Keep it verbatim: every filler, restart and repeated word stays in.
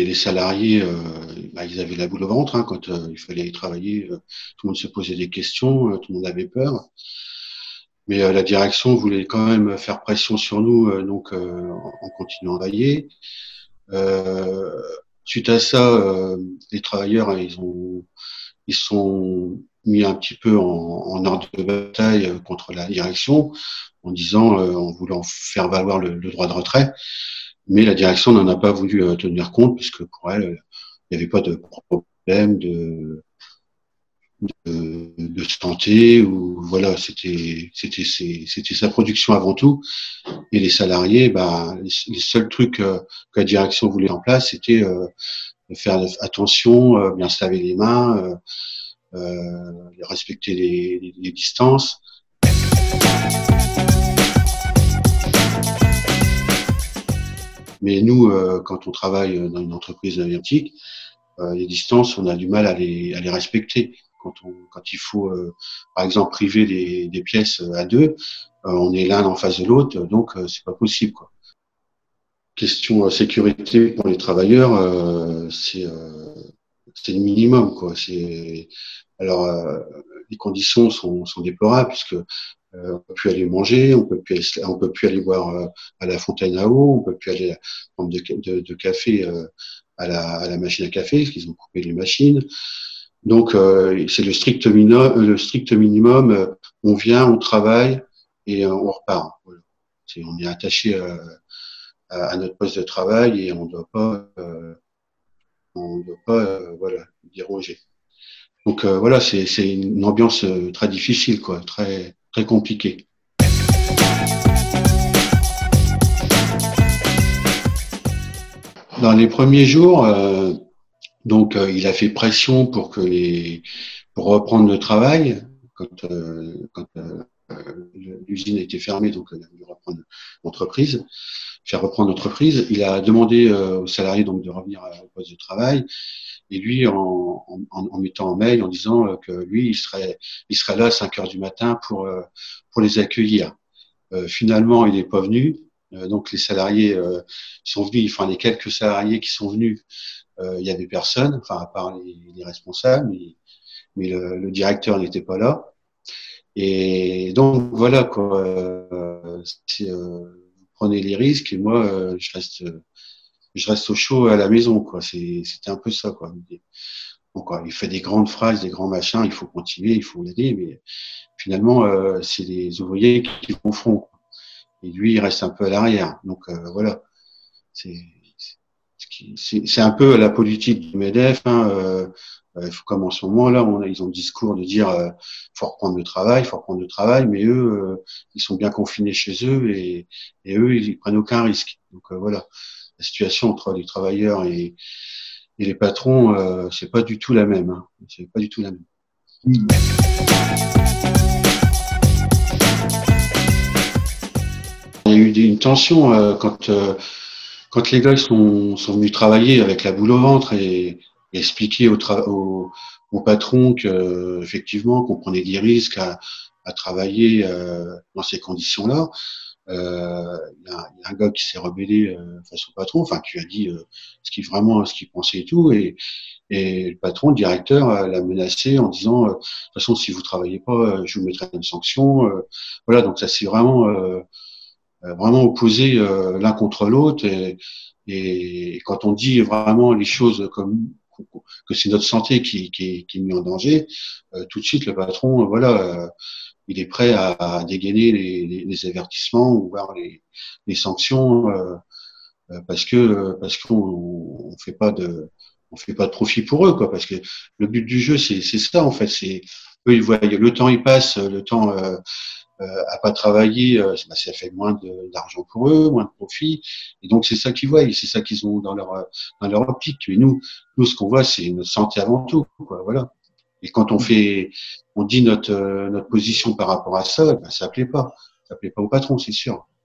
les salariés, euh, bah, ils avaient la boule au ventre hein, quand euh, il fallait travailler. Euh, tout le monde se posait des questions, euh, tout le monde avait peur. Mais euh, la direction voulait quand même faire pression sur nous, euh, donc euh, en, en continuant à travailler. Euh, Suite à ça, euh, les travailleurs, ils ont, ils sont mis un petit peu en, en ordre de bataille euh, contre la direction, en disant, euh, en voulant faire valoir le, le droit de retrait. Mais la direction n'en a pas voulu euh, tenir compte, puisque pour elle, il n'y avait pas de problème de, de, de santé, ou voilà, c'était c'était c'était sa production avant tout. Et les salariés, bah, les, les seuls trucs euh, que la direction voulait en place, c'était euh, de faire attention, euh, bien se laver les mains, euh, euh, respecter les, les, les distances. Mais nous, euh, quand on travaille dans une entreprise aviatique, euh, les distances, on a du mal à les, à les respecter. Quand, on, quand il faut, euh, par exemple, priver des, des pièces à deux, euh, on est l'un en face de l'autre, donc euh, c'est pas possible, quoi. Question euh, sécurité pour les travailleurs, euh, c'est euh, c'est le minimum, quoi. C'est alors euh, les conditions sont, sont déplorables puisque euh, on peut plus aller manger, on peut plus on peut plus aller boire euh, à la fontaine à eau, on peut plus aller prendre de, de, de café euh, à la à la machine à café parce qu'ils ont coupé les machines. Donc euh, c'est le strict minimum, le strict minimum. Euh, on vient, on travaille et euh, on repart. Voilà. C'est, on est attaché à, à, à notre poste de travail et on ne doit pas euh, on ne doit pas euh, voilà déroger. Donc euh, voilà, c'est c'est une ambiance euh, très difficile, quoi, très très compliquée. Dans les premiers jours, euh, donc euh, il a fait pression pour que les pour reprendre le travail quand euh, quand euh, l'usine a été fermée, donc il a voulu reprendre l'entreprise, faire reprendre l'entreprise. Il a demandé euh, aux salariés donc de revenir au poste de travail. Et lui, en, en, en mettant en mail, en disant que lui, il serait, il serait là à cinq heures du matin pour, pour les accueillir. Euh, finalement, il n'est pas venu. Euh, donc les salariés euh, sont venus, enfin les quelques salariés qui sont venus, euh, il y avait personne, enfin à part les, les responsables, mais, mais le, le directeur n'était pas là. Et donc voilà quoi. Euh, c'est, euh, vous prenez les risques et moi euh, je reste, je reste au chaud à la maison quoi. C'est, c'était un peu ça quoi. Donc, il fait des grandes phrases, des grands machins, il faut continuer, il faut l'aider, mais finalement, euh, c'est les ouvriers qui font front. Et lui, il reste un peu à l'arrière. Donc euh, voilà, c'est c'est c'est un peu la politique du MEDEF. Hein, euh, euh, comme en ce moment-là, on a, ils ont le discours de dire euh, faut reprendre le travail, faut reprendre le travail, mais eux, euh, ils sont bien confinés chez eux et, et eux, ils prennent aucun risque. Donc euh, voilà, la situation entre les travailleurs et Et les patrons, euh, c'est pas du tout la même. Hein. C'est pas du tout la même. Mmh. Il y a eu une tension euh, quand euh, quand les gars sont sont venus travailler avec la boule au ventre et, et expliquer au, tra- au, au patron que effectivement qu'on prenait des risques à, à travailler euh, dans ces conditions-là. Euh, il y, a, y a un gars qui s'est rebellé euh, face au patron, enfin qui a dit euh, ce qu'il vraiment ce qu'il pensait et tout, et, et le patron, le directeur, euh, l'a menacé en disant euh, de toute façon si vous travaillez pas, euh, je vous mettrai une sanction. Euh, voilà, donc ça s'est vraiment euh, vraiment opposé euh, l'un contre l'autre, et, et quand on dit vraiment les choses comme que c'est notre santé qui, qui, qui est mise en danger, euh, tout de suite le patron, euh, voilà. Euh, il est prêt à, à dégainer les, les, les avertissements ou voir les, les sanctions euh, parce que parce qu'on on fait pas de on fait pas de profit pour eux quoi, parce que le but du jeu c'est c'est ça en fait, c'est eux ils voient le temps il passe, le temps euh, euh, à pas travailler, euh, bah, ça fait moins de, d'argent pour eux, moins de profit, et donc c'est ça qu'ils voient, et c'est ça qu'ils ont dans leur dans leur optique. Et nous nous ce qu'on voit c'est notre santé avant tout quoi, voilà. Et quand on fait, on dit notre euh, notre position par rapport à ça, ben, ça plaît pas, ça plaît pas au patron, c'est sûr.